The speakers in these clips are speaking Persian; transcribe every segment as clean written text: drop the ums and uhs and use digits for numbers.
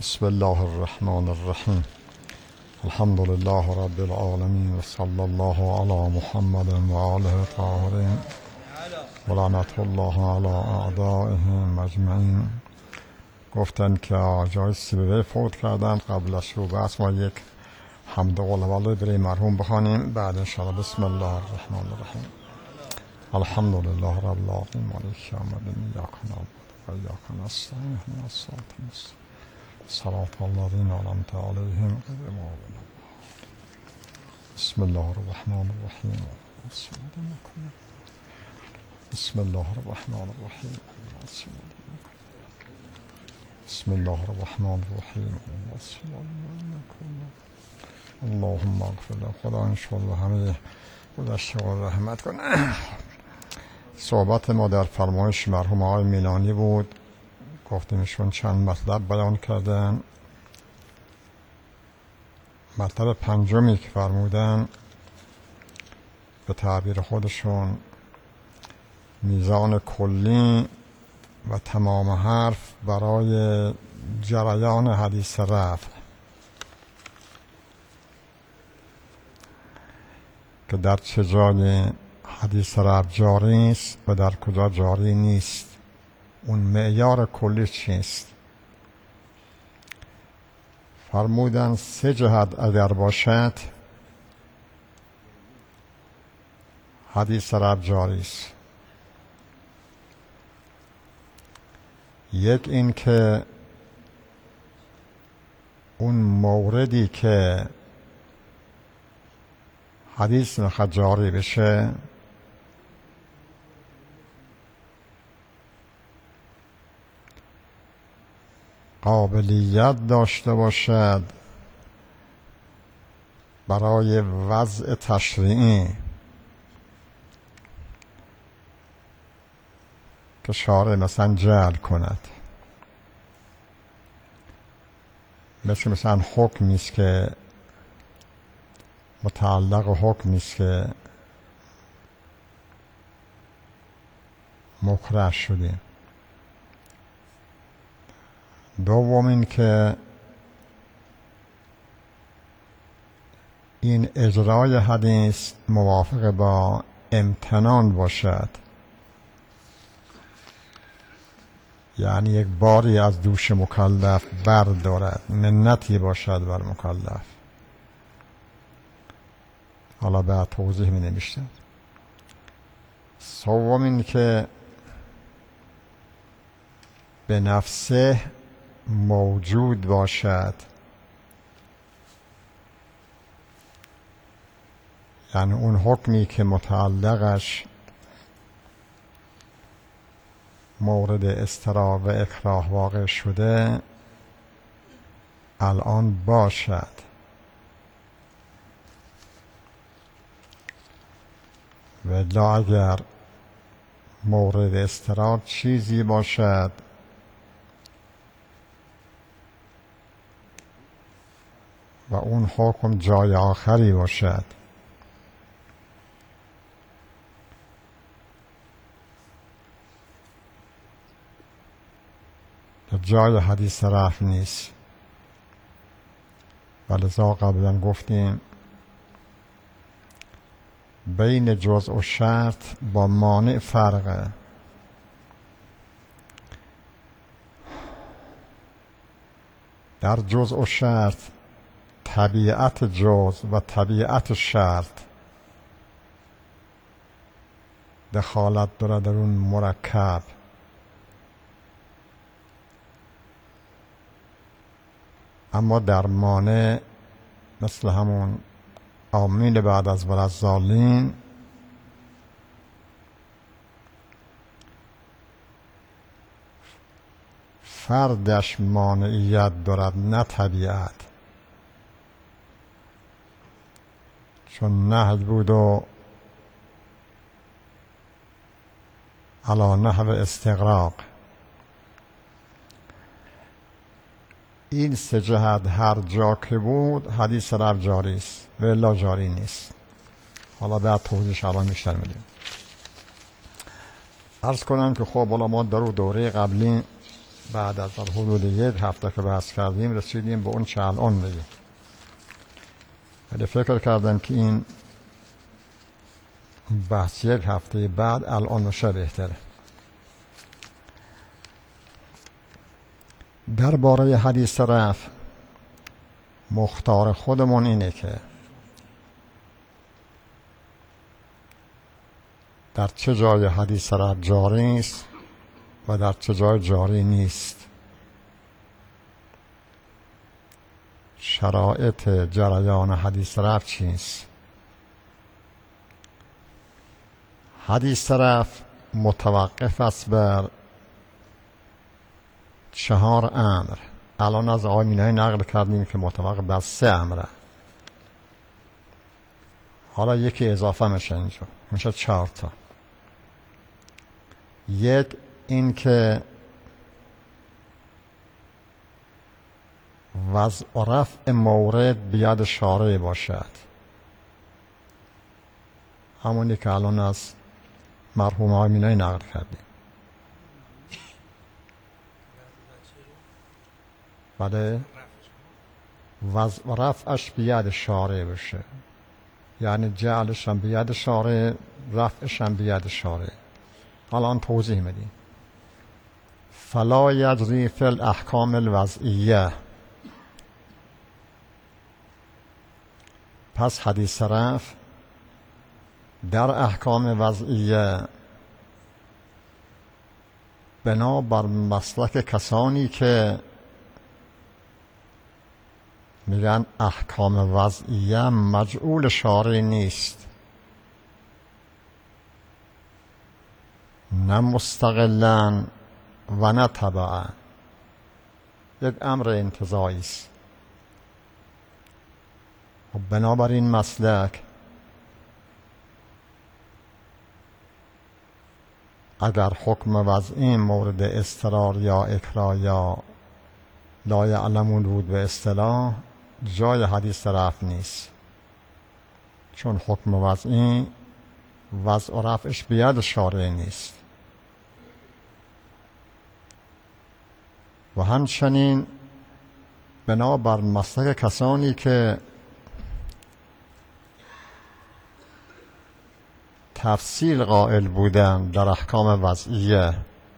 بسم الله الرحمن الرحیم. الحمد لله رب العالمین و صلی الله علی محمد و آله الطاهرین و لعنت الله علی اعدائهم اجمعین. گفتن که آقای سیبوی فوت کردند. قبل از شروع بحث ما یک حمد و قول برای مرحوم بخوانیم، بعد انشاءالله بسم الله الرحمن الرحیم. الحمد لله رب العالمین مالک یوم الدین ایاک نعبد و ایاک نستعین اهدنا الصراط المستقیم صراط الذین انعمت علیهم غیر المغضوب علیهم. بسم الله الرحمن الرحیم. بسم الله الرحمن الرحیم. بسم الله الرحمن الرحیم. اللهم اغفر له. خدا انشاءالله همه گذشته و رحمت کنه. صحبت ما در فرمایش مرحوم آقای میلانی بود. گفتیمشون چند مطلب بیان کردن. مطلب پنجمی که فرمودن به تعبیر خودشون میزان کلی و تمام حرف برای جریان حدیث رفع که در چه جای حدیث رفع جاری است و در کجا جاری نیست. اون معیار کلی چیست؟ فرمودن سه جهت اگر باشد حدیث رفع جاری است. یک این که اون موردی که حدیث میخواد جاری بشه قابلیت داشته باشد برای وضع تشریعی که شارع مثلا جعل کند. مثلا حکمی است که متعلق حکمی است که مکره شدیم. دوم این که این اجرای حدیث موافق با امتنان باشد، یعنی یک باری از دوش مکلف بردارد، منتی باشد بر مکلف. حالا بعد توضیح می نمیشتد. سوم این که به نفسه موجود باشد، یعنی اون حکمی که متعلقش مورد اضطراب و اکراه واقع شده الان باشد. ولی اگر مورد اضطراب چیزی باشد و اون حکم جای آخری باشد که جای حدیث رفع نیست. ولذا قبلا گفتیم بین جزء و شرط با مانع فرقه. در جزء و شرط طبیعت جزء و طبیعت شرط دخالت داره در اون مرکب. اما در مانع مثل همون آمین بعد از ولضالین فردش مانعیت دارد نه طبیعت، چون نهی بود و علی نحو استغراق. این سه جهت هر جا که بود حدیث رفع جاری است و الا جاری نیست. حالا بعد توضیحش الان بیشتر میدیم. عرض کنم که خب حالا ما در دوره قبلی بعد از حدود 1 هفته که بحث کردیم رسیدیم به اون چه الان میگیم. ولی فکر کردم که این بحث 1 هفته بعد الان بشه بهتره. درباره حدیث رفع مختار خودمون اینه که در چه جای حدیث رفع جاری است و در چه جای جاری نیست. شرایط جریان حدیث رفع چیست؟ حدیث رفع متوقف است بر 4 امر. الان از آقای مینایی نقل کردیم که متوقف بر 3 امره. حالا یکی اضافه میشه اینجا، میشه 4 تا. 1 این که وضع و رفع مورد بیاد شارع باشد، همونی که الان از مرحوم آقای مینایی نقل کردیم. بله، وضع و رفعش بیاد شارع بشه، یعنی جعلش هم بیاد شارع، رفعش هم بیاد شارع. الان توضیح میدیم. فلا یجری فی الاحکام الوضعیه، پس حدیث رفع در احکام وضعیه بنا بر مسلک کسانی که میگن احکام وضعیه مجعول شارع نیست، نه مستقلا و نه تبعا، یک امر انتزاعی است. بنابراین مسلک اگر حکم وضعی مورد اضطرار یا اکراه یا لا یعلمون بود به اصطلاح، جای حدیث رفع نیست، چون حکم وضعی وضع و رفعش بیاد شارع نیست. و همچنین بنابر مسلک کسانی که تفصیل قائل بودن در احکام وضعیه،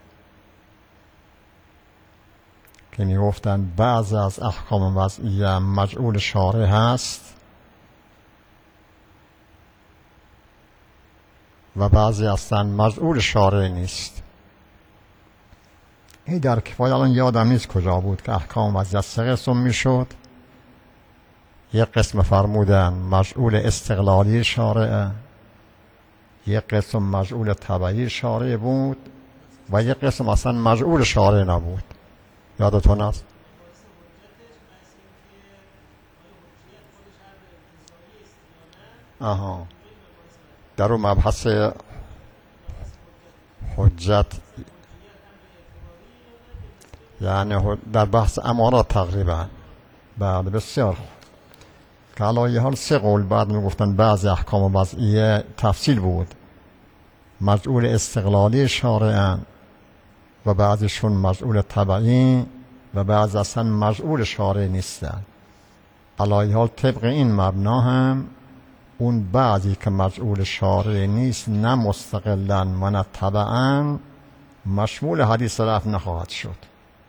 که میگفتن بعض از احکام وضعیه مجعول شارع هست و بعضی هستن مجعول شارع نیست. این در کفایه الان یادم نیست کجا بود که احکام وضعیه 3 قسم میشد. یک قسم فرمودن مجعول استقلالی شارع، یک قسم مجعول تبعی شارع بود و یک قسم اصلا مجعول شارع نبود. یادتون است؟ آها، در اون مبحث حجت، یعنی در بحث امارات تقریبا. بعد بسیار خوب که علایه حال 3 قول بعد میگفتن بعضی احکام وضعیه تفصیل بود، مجعول استقلالی شارعن و بعضیشون مجعول تبعی و بعض اصلا مجعول شارع نیستن. علایه حال طبق این مبنا هم اون بعضی که مجعول شارع نیست، نه مستقلا و نه تبعا، مشمول حدیث رفع نخواهد شد.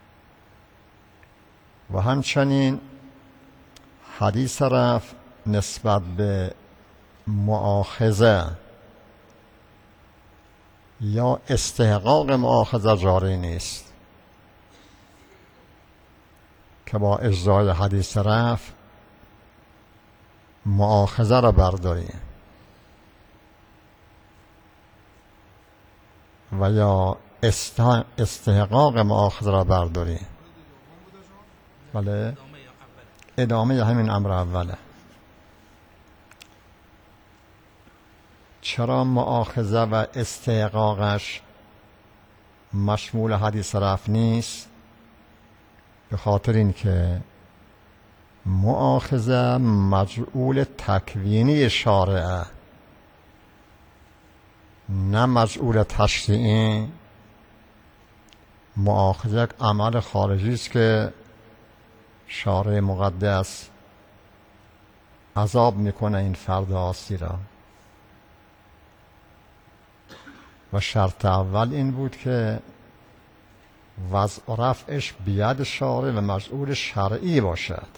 و همچنین حدیث رفع نسبت به مؤاخذه یا استحقاق مؤاخذه جاری نیست که با اجرای حدیث رفع مؤاخذه را برداری و یا استحقاق مؤاخذه را برداری. بله، ادامه همین امر اوله. چرا مؤاخذه و استحقاقش مشمول حدیث رفع نیست؟ به خاطر این که مؤاخذه مجعول تکوینی شارعه، نه مجعول تشریعی، مؤاخذه یک عمل خارجی است که شارع مقدس عذاب میکنه این فرد عاصی را. و شرط اول این بود که وضع و رفعش بید شارع و مسئول شرعی باشد.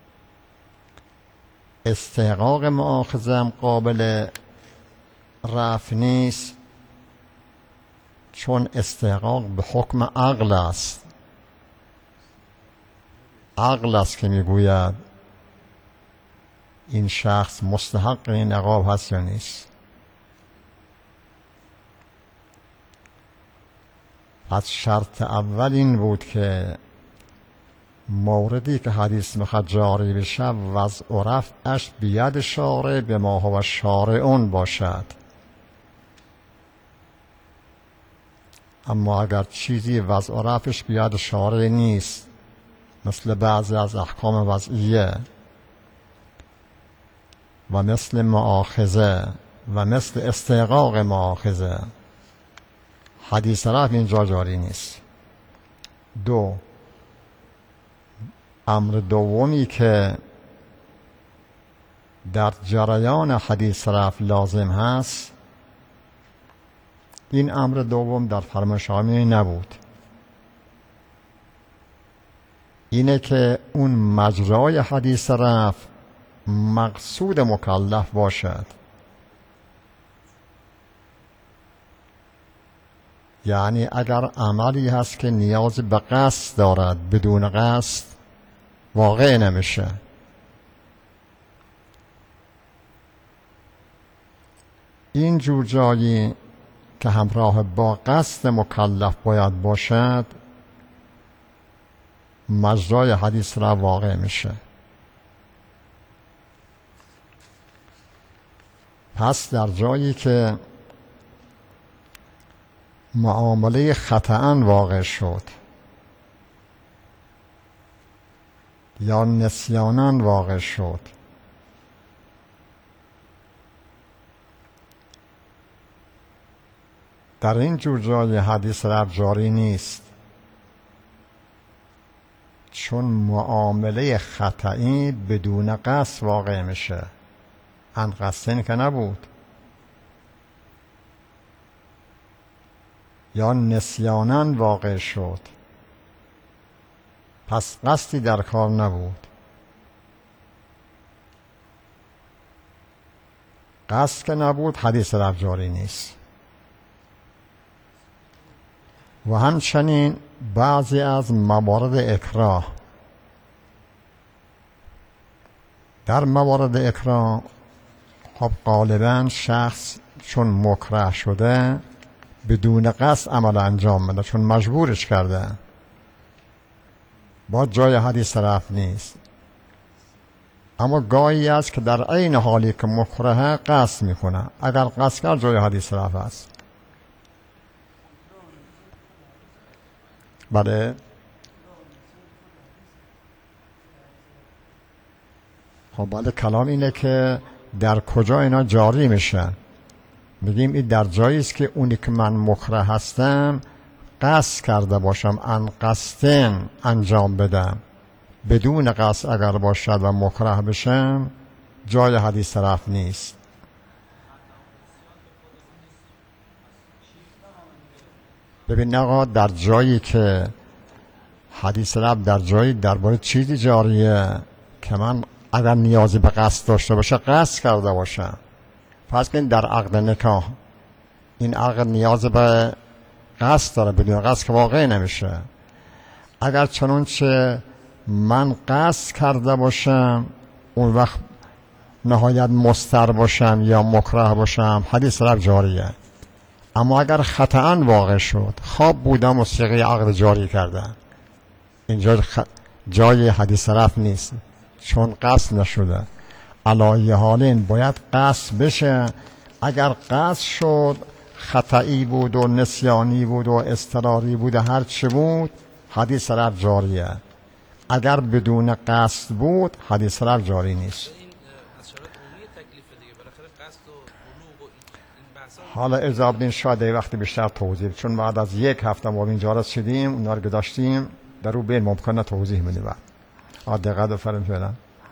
استحقاق مؤاخذه هم قابل رفع نیست، چون استحقاق به حکم عقل است. عقل است که میگوید این شخص مستحق این عقاب هست یا نیست. از شرط اول این بود که موردی که حدیث میخواد جاری بشه وضع و رفعش بید شارع به ما هو شارعون باشد. اما اگر چیزی وضع و رفعش بید شارع نیست، مثل بعضی از احکام وضعیه و مثل مؤاخذه و مثل استحقاق مؤاخذه، حدیث رفع اینجا جاری نیست. دو، امر دومی که در جریان حدیث رفع لازم هست، این امر دوم در فرمان شامی نبود. اینه که اون مجرای حدیث رفع مقصود مکلف باشد. یعنی اگر عملی هست که نیاز به قصد دارد، بدون قصد واقع نمیشه. این جور جایی که همراه با قصد مکلف باید باشد، مجرای حدیث را واقع میشه. پس در جایی که معامله خطأً واقع شد یا نسیاناً واقع شد، در این جور جای حدیث رفع جاری نیست، چون معامله خطئی بدون قصد واقع میشه، عن قصدین که نبود، یا نسیاناً واقع شد، پس قصدی در کار نبود. قصد که نبود حدیث رفع جاری نیست. و همچنین بعضی از موارد اکراه، در موارد اکراه خب غالبا شخص چون مکره شده بدون قصد عمل انجام بده، چون مجبورش کرده، با جای حدیث رفع نیست. اما گاهی است که در عین حالی که مکره قصد میکنه، اگر قصد کرد جای حدیث رفع است. بله، خب بله، کلام اینه که در کجا اینا جاری میشن. میگیم این در جایی است که اونی که من مکره هستم قصد کرده باشم، ان قصدن انجام بدم، بدون قصد اگر باشد و مکره بشم جای حدیث رفع نیست. ببین آقا، در جایی که حدیث رفع در جایی درباره چیزی جاریه که من اگر نیازی به قصد داشته باشه قصد کرده باشم، پس که در عقد نکاح این عقد نیاز به قصد داره، بدون قصد که واقع نمیشه. اگر چنانچه من قصد کرده باشم اون وقت نهایت مضطر باشم یا مکره باشم حدیث رفع جاریه. اما اگر خطأً واقع شد، خواب بودم و صیغه عقد جاری کردم، اینجا جای حدیث رفع نیست، چون قصد نشده. علایه حالین باید قصد بشه. اگر قصد شد، خطئی بود و نسیانی بود و اضطراری بود و هر چه بود، حدیث رفع جاریه. اگر بدون قصد بود حدیث رفع جاری نیست. حالا اجازه بدین شاید وقتی بیشتر توضیح، چون بعد از یک هفته ما اینجا رسیدیم اونا رو گذاشتیم در رو بین ممکنه توضیح بدیم. بعد دقت فرم فعلا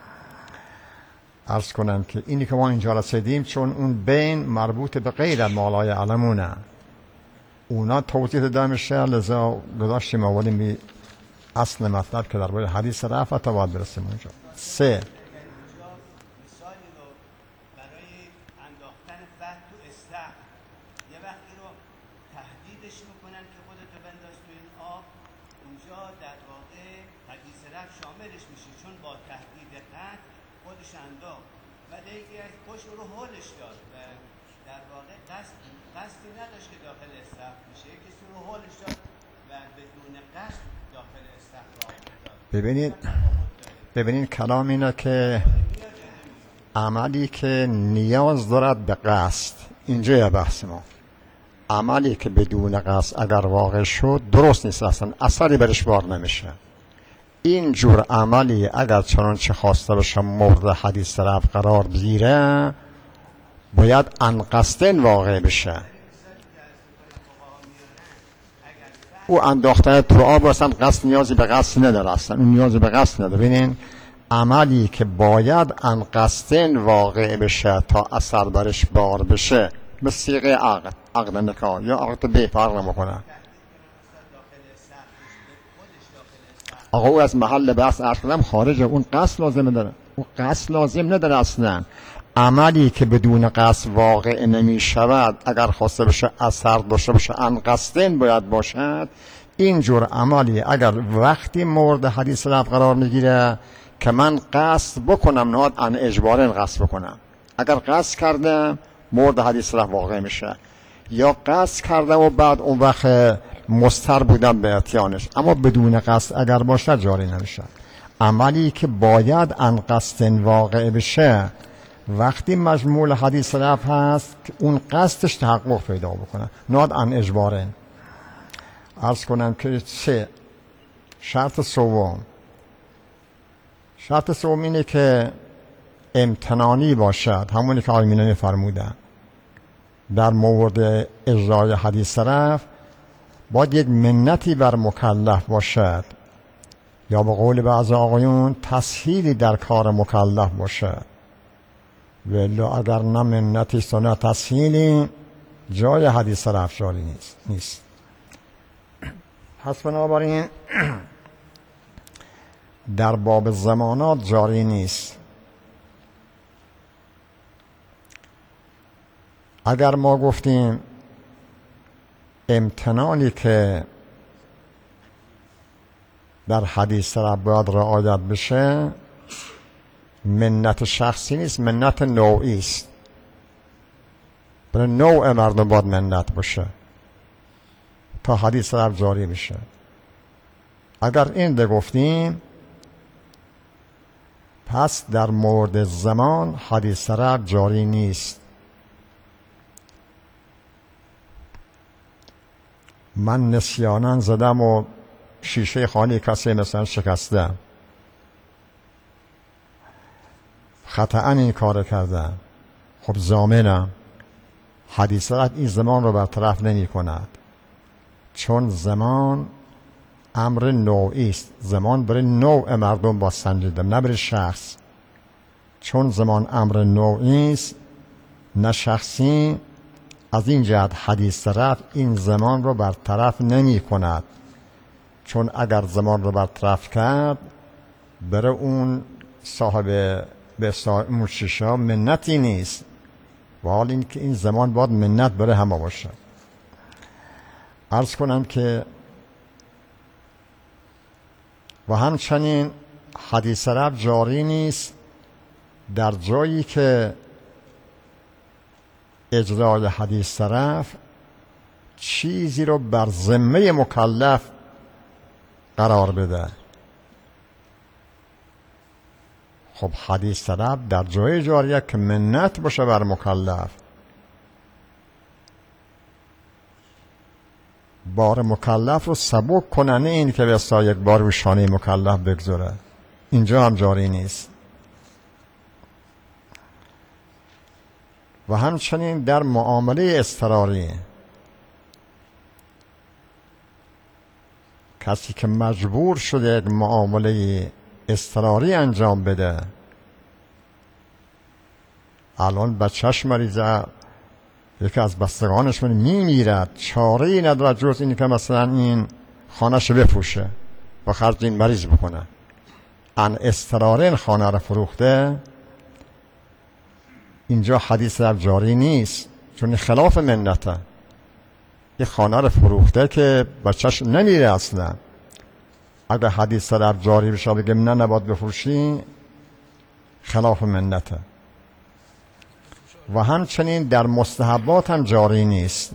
عرض کنم که اینی که ما اینجا رسیدیم چون اون بین مربوط به غیر مالای علمونه، اونا توضیح داده میشه، لذا گذاشتیم اولین بی اصل مطلب که در باید حدیث رفع تا باید برسیم اونجا. 3 ببینید کلام اینه که عملی که نیاز دارد به قصد، اینجا بحث ما. عملی که بدون قصد اگر واقع شد درست نیست، اصلا اثری برش بار نمیشه. این جور عملی اگر چنانچه خواسته بشه مورد حدیث رفع قرار بگیره باید انقصدن واقع بشه. او انداختن تو آب اصلا قصد نیازی به قصد نداره، اصلا اون نیازی به قصد نداره. ببینین عملی که باید انقصدن واقع بشه تا اثر برش بار بشه به صیغه عقد نکاح یا عقد به فرق نمیکنه. آقا او از محل بحث اصلا خارجه، اون قصد لازم نداره، اون قصد لازم نداره اصلا. عملی که بدون قصد واقع نمی شود اگر خواسته بشه اثر داشته باشه انقصدن باید باشد. اینجور عملی اگر وقتی مورد حدیث رفع قرار میگیره که من قصد بکنم نهاد ان اجبارن قصد بکنم، اگر قصد کردم مورد حدیث رفع واقع میشه، یا قصد کردم و بعد اون وقت مضطر بودم به اتیانش، اما بدون قصد اگر باشه جاری نمیشه. عملی که باید انقصدن واقع بشه وقتی مجموع حدیث رفع هست که اون قصدش تحقق پیدا بکنه، ناد ان اجبارن. عرض کنم که 3 شرط سوم اینه که امتنانی باشد، همونی که آقای مینانی فرمودن در مورد اجرای حدیث رفع باید یک منتی بر مکلف باشد، یا به قول بعض آقایون تسهیلی در کار مکلف باشد، ولی اگر نه منتی است و نه تسهیلی جای حدیث رفع جاری نیست. پس بنابراین در باب زمانات جاری نیست. اگر ما گفتیم امتنانی که در حدیث رفع باید رعایت بشه منت شخصی نیست، منت نوعی است. برای نوع مردم باید منت باشه تا حدیث رفع جاری بشه. اگر این ده گفتیم پس در مورد زمان حدیث رفع جاری نیست. من نسیاناً زدم و شیشه خانه کسی مثلا شکستم، خطأً این کار کردم، خب ضامنم حدیث رفع این زمان رو برطرف نمی کند، چون زمان امر نوعی است. زمان برای نوع مردم با سنجیده، نه برای شخص. چون زمان امر نوعی است نه شخصی، از این جهت حدیث رفع این زمان رو برطرف نمی کند، چون اگر زمان رو برطرف کرد برای اون صاحب به اون شیشه منتی نیست، و حال این که این زمان باید منت برای همه باشه. عرض کنم که و همچنین حدیث رفع جاری نیست در جایی که اجرای حدیث رفع چیزی رو بر ذمه مکلف قرار بده. خب حدیث رفع در جای جاریه که منت باشه بر مکلف، بار مکلف رو سبک کنه، نه این که بسا یک بار رو شانه مکلف بگذاره. اینجا هم جاری نیست. و همچنین در معامله اضطراری کسی که مجبور شده یک معامله اضطراری انجام بده، الان بچهش مریضه، یکی از بستگانش میمیرد، چاره ای ندارد جز اینی که مثلا این خانه‌شو بفروشه و خرج این مریض بکنه. ان اضطرارین خانه را فروخته، اینجا حدیث رب جاری نیست، چون خلاف منته. این خانه را فروخته که بچهش نمیره اصلا. اگر حدیث رب جاری بشه بگیم نه نباید بفروشی، خلاف منته. و همچنین در مستحبات هم جاری نیست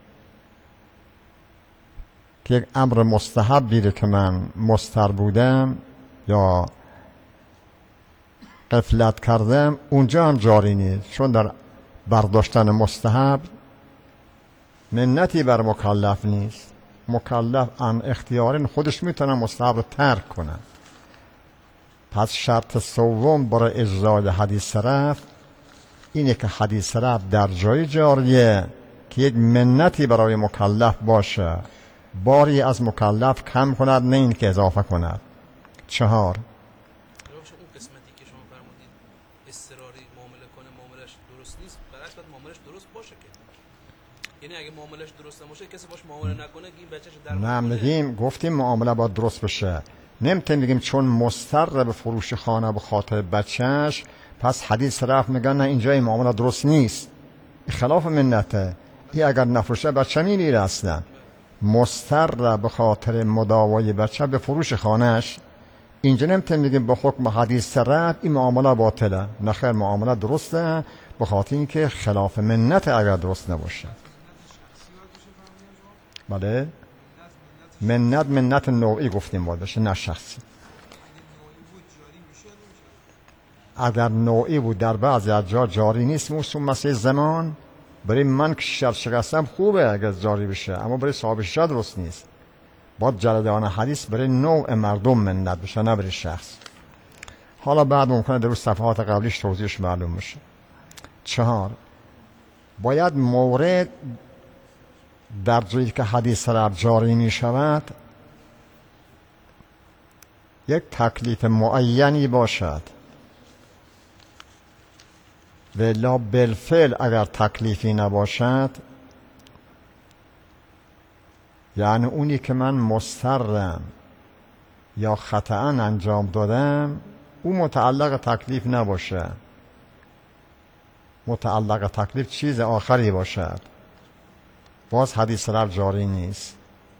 که یک امر مستحب دیده که من مضطر بودم یا غفلت کردم، اونجا هم جاری نیست، چون در برداشتن مستحب منتی بر مکلف نیست. مکلف ان اختیارین خودش میتونه مستحب رو ترک کنه. پس شرط سوم برای اجرای حدیث رفت اینه که حدیث رفت در جای جاریه که یک منتی برای مکلف باشه، باری از مکلف کم کند نه این که اضافه کند. 4 اون قسمتی که شما فرمودید اضطراری معامله کنه معاملش درست نیست، برعکس باید معاملش درست باشه که، یعنی اگه معاملش درست نباشه کسی باش معامله نکنه که این بچه‌ش در نه میگیم گفتیم معامله باید درست بشه، نمیتونیم بگیم چون مضطر به فروش خانه به خاطر بچهش پس حدیث رفت میگن نه اینجا این معامله درست نیست، خلاف منته. این اگر نفروشه بچه میمیره اصلا. مضطر به خاطر مداوای بچه به فروش خانهش، اینجا نمیتونیم بگیم به حکم حدیث رفت این معامله باطله. نه خیر، معامله درسته به خاطر اینکه خلاف منت اگر درست نباشه. بله، منت نوعی گفتیم باید بشه، نه شخصی. اگر نوعی بود در بعضی از جا جاری نیست، مثل زمان برای من که شکستم خوبه اگر جاری بشه، اما برای صاحب شیشه درست نیست. باید جریان حدیث برای نوع مردم منت بشه، نه برای شخص. حالا بعد ممکنه در صفحات قبلیش توضیحش معلوم بشه. 4 باید مورد در جایی که حدیث رب جاری می شود یک تکلیف معینی باشد، ولا بالفعل اگر تکلیفی نباشد، یعنی اونی که من مضطرم یا خطأ انجام دادم او متعلق تکلیف نباشه، متعلق تکلیف چیز آخری باشد، باز حدیث رب جاری نیست.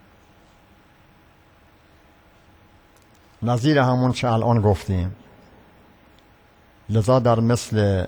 نظیر همون چه الان گفتیم. لذا در مثل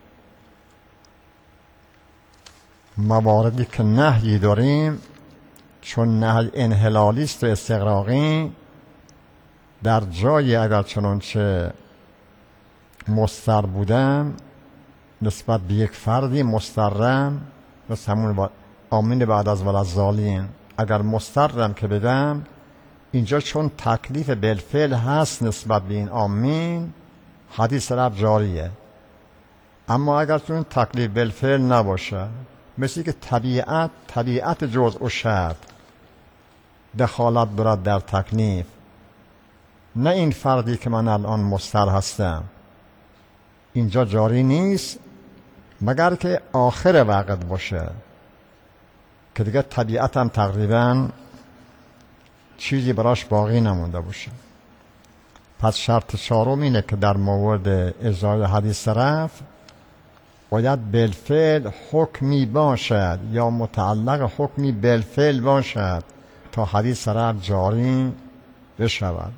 مواردی که نهی داریم، چون نهی انحلالی است و استغراقی، در جایی اگر چنانچه مضطر بودم نسبت به یک فردی مضطرم، مثل همون آمین بعد از ولالضالین، اگر مضطرم که بدم، اینجا چون تکلیف بالفعل هست نسبت به این آمین، حدیث رب جاریه. اما اگر چون تکلیف بالفعل نباشه، مثل که طبیعت جزء و شرط دخالت دارد در تکلیف، نه این فردی که من الان مضطر هستم، اینجا جاری نیست مگر که آخر وقت باشه که دیگه طبیعتم تقریبا چیزی براش باقی نمونده باشه. پس شرط 4 اینه که در مورد اجرای حدیث رفع باید بالفعل حکمی باشد یا متعلق حکمی بالفعل باشد تا حدیث رفع جاری بشود.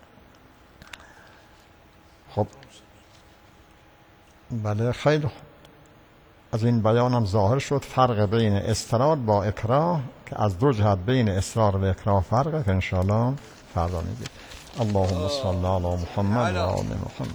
خب بله، خیلی از این بیانم ظاهر شد فرق بین اضطرار با اکراه، که از 2 جهت بین اصرار و اکراه فرقه که انشاءالله فردا میگیم. اللهم صل علی محمد و آل محمد.